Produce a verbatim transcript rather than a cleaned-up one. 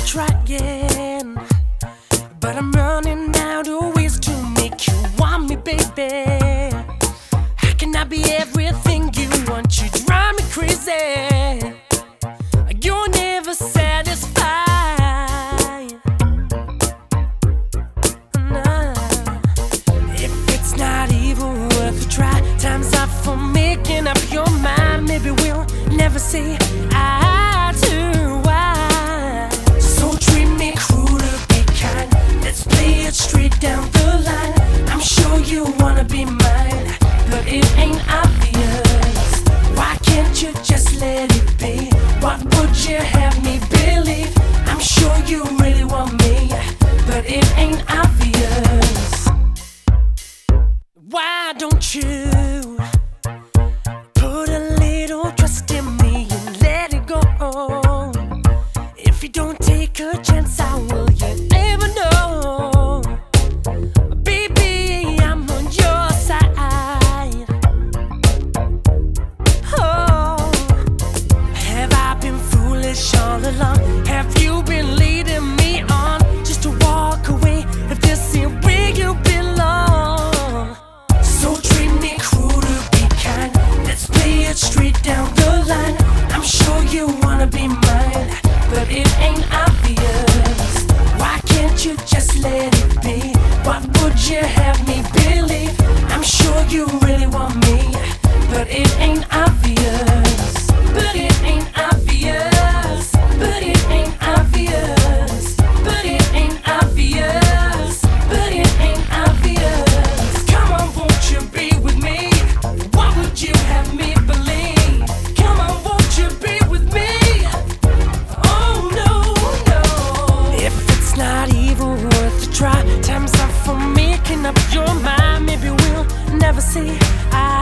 trying, but I'm running out of ways to make you want me, baby. How can I be everything you want? You drive me crazy. You're never satisfied. Nah. If it's not even worth a try, time's up for making up your mind. Maybe we'll never say eye to eye. So treat me cruel, be kind. Let's play it straight down the line. I'm sure you wanna be mine, but it ain't obvious. Why can't you just let it be? What would you have me believe? I'm sure you really want me, but it ain't obvious. Why don't you put a little trust in me and let it go? If you don't take a chance, how will you ever know? Baby, I'm on your side. Oh, have I been foolish all along? Have you been leading me on just to walk away if this ain't where you belong? So treat me cruel to be kind. Let's play it straight down the line. I'm sure you wanna be mine, but it ain't obvious. Why can't you just let it be? What would you have me believe? I'm sure you really want me, but it ain't obvious. But it ain't obvious. But it ain't obvious. But it ain't obvious. But it ain't obvious. Come on, won't you be with me? What would you have me believe? Come on, won't you be with me? Oh no, no. If it's not even worth a try, time's up for making up your mind. Maybe we'll never see eye